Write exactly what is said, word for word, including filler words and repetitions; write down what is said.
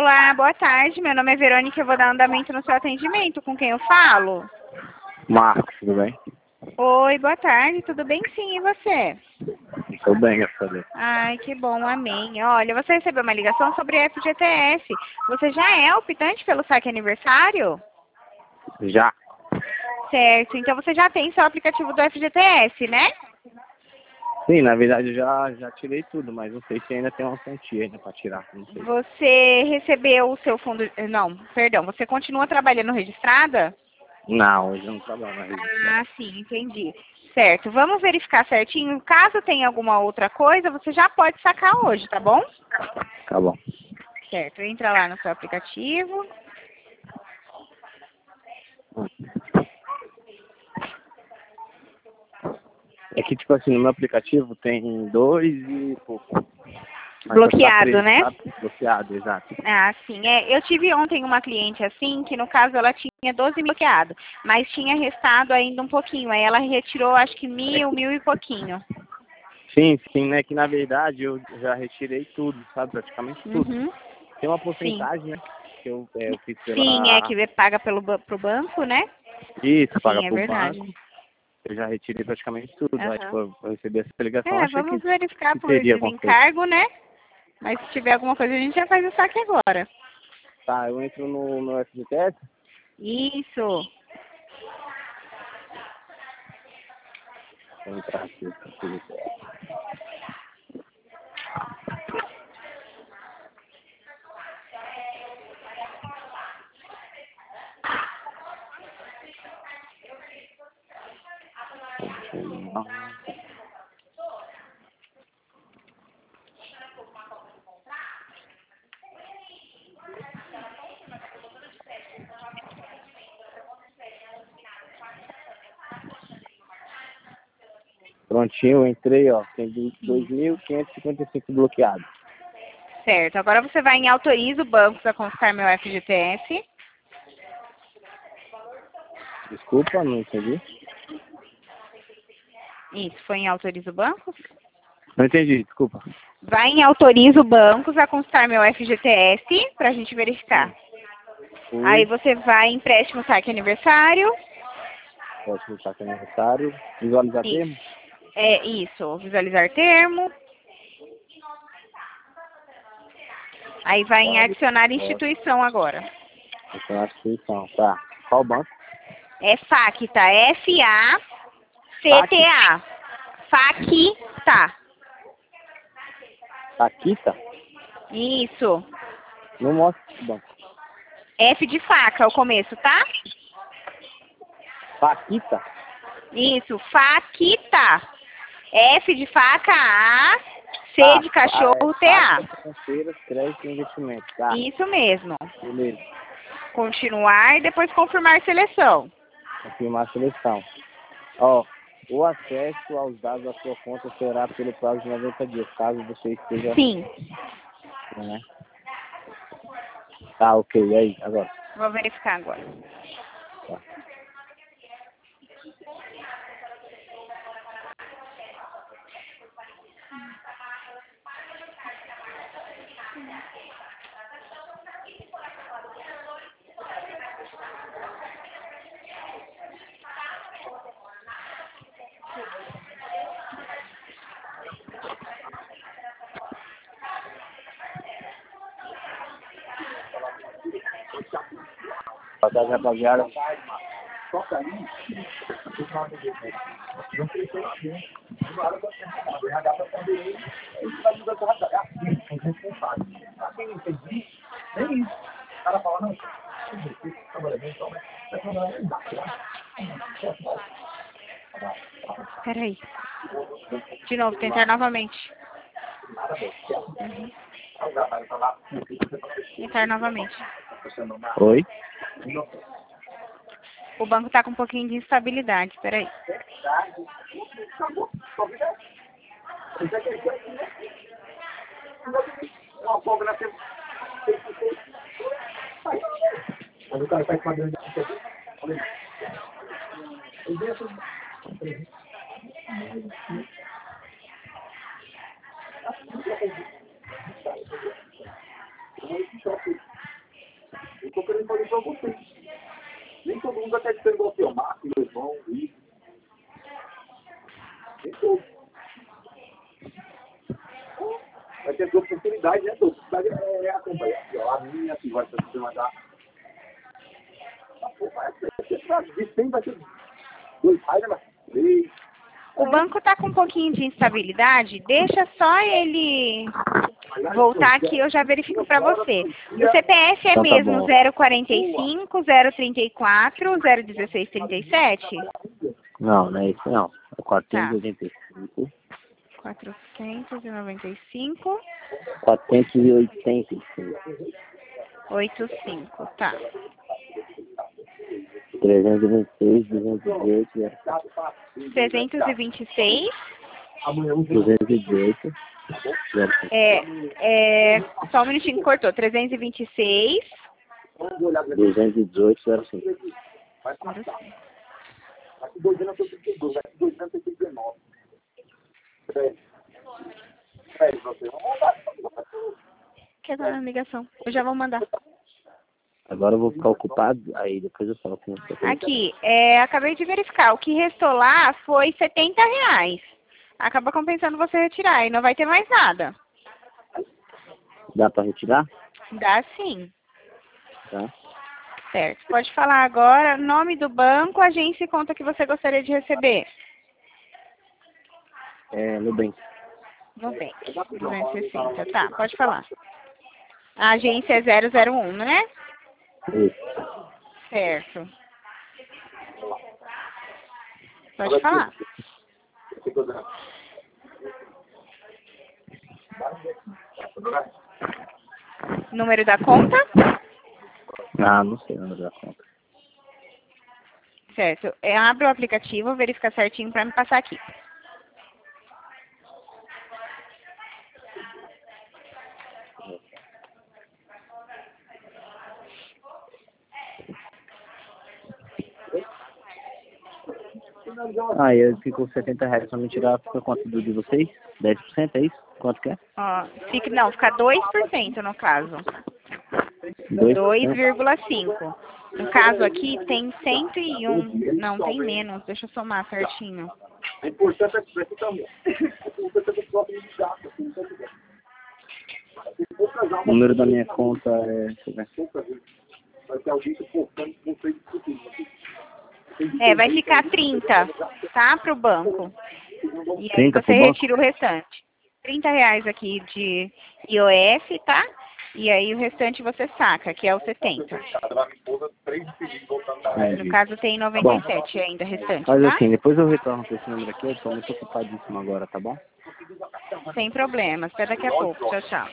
Olá, boa tarde. Meu nome é Verônica e eu vou dar andamento no seu atendimento. Com quem eu falo? Marcos, tudo bem? Oi, boa tarde. Tudo bem sim, e você? Estou bem, graças a Deus. Ai, que bom, amém. Olha, você recebeu uma ligação sobre F G T S. Você já é optante pelo saque aniversário? Já? Certo, então você já tem seu aplicativo do F G T S, né? Sim, na verdade eu já, já tirei tudo, mas não sei se ainda tem uma quantia ainda para tirar, não sei. Você recebeu o seu fundo... Não, perdão, você continua trabalhando registrada? Não, hoje eu não trabalho mais. Ah, sim, entendi. Certo, vamos verificar certinho. Caso tenha alguma outra coisa, você já pode sacar hoje, tá bom? Tá bom. Certo, entra lá no seu aplicativo. É que, tipo assim, no meu aplicativo tem dois e pouco. Mas Bloqueado, só tá três, né? sabe? Bloqueado, exato. Ah, sim. É, eu tive ontem uma cliente assim, que no caso ela tinha doze mil bloqueado, mas tinha restado ainda um pouquinho. Aí ela retirou acho que mil, mil e pouquinho. Sim, sim, né? Que na verdade eu já retirei tudo, sabe? Praticamente tudo. Uhum. Tem uma Sim. porcentagem, né? Que eu, é, eu fiz Sim, é pela... que paga pelo, ba- pro banco, né? Isso, paga Sim, é pro verdade. banco. Eu já retirei praticamente tudo. Aí, Aham. tipo, eu recebi essa ligação, É, achei que, vamos verificar que por teria alguma coisa. desencargo, né? Mas se tiver alguma coisa, a gente já faz o saque agora. Tá, eu entro no, no F G T S. Isso. Vou entrar aqui. no F G T S. Prontinho, eu entrei, ó. Tem dois mil quinhentos e cinquenta e cinco bloqueados. Certo. Agora você vai em autoriza o banco para consultar meu F G T S. Desculpa, não entendi. Isso, foi em autoriza o banco. Não entendi, desculpa. Vai em autoriza o banco a consultar meu F G T S para a gente verificar. Fui, Aí você vai em empréstimo saque aniversário. posso botar aqui no aniversário. Visualizar termo? Isso. É isso. Visualizar termo. Aí vai em adicionar instituição agora. Então, a instituição, tá. Qual banco? É FACTA. F A C T A. FACTA. Paquita? Isso. Não mostra esse banco. F de faca, o começo, tá? Paquita? Isso, FACTA. F de faca, A. C Tá, de fa- é, cachorro, T A. Fácil Financeiras, Crédito e Investimento, tá. Isso mesmo. Beleza. Continuar e depois confirmar seleção. Confirmar a seleção. Ó, o acesso aos dados da sua conta será pelo prazo de noventa dias, caso você esteja... Sim. Né? Tá, ok. E aí, agora? Vou verificar agora. Tá. Boa tarde, rapaziada. Peraí. De novo, tentar novamente. Uhum. Tentar novamente. Oi? O banco tá com um pouquinho de instabilidade, peraí. eu gostei. Nem todo mundo até ser igual seu Marco, meu irmão, Luiz. Nem todos. Vai ter duas oportunidades, né? Duas oportunidades é, é acompanhar. A minha, que vai ser mandar. Vai ser cem, vai ser dois reais, né? Três. O banco está com um pouquinho de instabilidade, deixa só ele voltar aqui, eu já verifico para você. O C P F é Então tá mesmo bom. zero quarenta e cinco, zero trinta e quatro, zero dezesseis trinta e sete? Não, não é isso não. É Tá. quatrocentos e oitenta e cinco. quatrocentos e noventa e cinco, quatrocentos e oitenta e cinco. oitenta e cinco, tá. trezentos e vinte e seis, duzentos e dezoito, trezentos e vinte e seis, duzentos e dezoito, zero cinco. é, é, só um minutinho que cortou, trezentos e vinte e seis, duzentos e dezoito, zero cinco. Daqui dois anos eu tenho trinta e dois, daqui dois anos eu tenho dezenove. Peraí. Peraí, você vai mandar. quer dar uma ligação, eu já vou mandar. Agora eu vou ficar ocupado, aí depois eu falo com você. Aqui, é, acabei de verificar, o que restou lá foi setenta reais. Acaba compensando você retirar e não vai ter mais nada. Dá pra retirar? Dá sim. Tá. Certo. Pode falar agora, nome do banco, agência e conta que você gostaria de receber. É, Nubank. Nubank, duzentos e sessenta. Tá, pode falar. A agência é zero zero um, né? Isso. Certo. Pode falar. Número da conta? Ah, não sei o número da conta. Certo. Eu abro o aplicativo, verifica certinho para me passar aqui. Ah, eu fico setenta reais pra me tirar, fica quanto do de vocês? dez por cento, é isso? Quanto que é? Ó, fica, não, fica dois por cento no caso. dois por dois cento? vírgula cinco. No caso aqui tem cento e um. Não, tem menos. Deixa eu somar certinho. A importância é que você também. A importância é que você me dá. O número da minha conta é... Deixa eu ver. Vai ter alguém que portando com vocês discutindo. É, vai ficar trinta, tá? Pro banco. E aí trinta você pro banco? retira o restante. trinta reais aqui de I O F, tá? E aí o restante você saca, que é o setenta. É, No caso tem noventa e sete ainda restante, Mas tá? assim, depois eu retorno pra esse número aqui, eu tô muito ocupadíssimo agora, tá bom? Sem problemas. Até daqui a pouco. Tchau, tchau.